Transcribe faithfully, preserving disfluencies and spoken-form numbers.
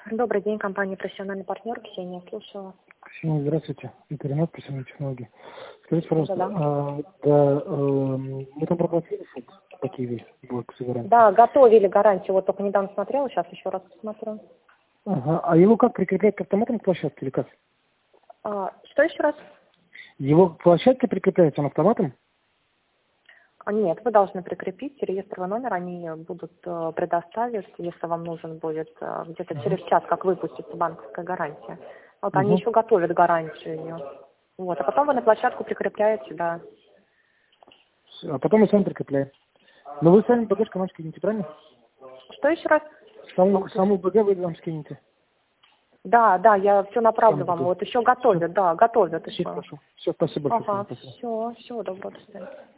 Добрый день, компания «Профессиональный партнер». Ксения, слушаю вас. Ксения, здравствуйте. Интернет, профессиональные технологии. Скажите, пожалуйста, Да-да. а, да, э, мы там проплатили фонд по Киеве, блок с гарантией? Да, готовили гарантию. Вот только недавно смотрела, сейчас еще раз посмотрю. Ага. А его как прикреплять к автоматам к площадке или как? А, что еще раз? Его к площадке прикрепляется он автоматом? А, нет, вы должны прикрепить реестровый номер, они будут э, предоставить, если вам нужен будет э, где-то через час, как выпустится банковская гарантия. Вот они Угу. еще готовят гарантию ее. Вот, а потом вы на площадку прикрепляете, да. А потом мы сами прикрепляем. Но вы сами БГшку нам скинете, правильно? Что еще раз? Саму, саму БГ вы нам скинете. Да, да, я все направлю Саму вам. БГ. Вот еще Все, готовят, да, готовят все еще. хорошо. Все, спасибо большое. Ага, Спасибо. все, всего доброго, до свидания.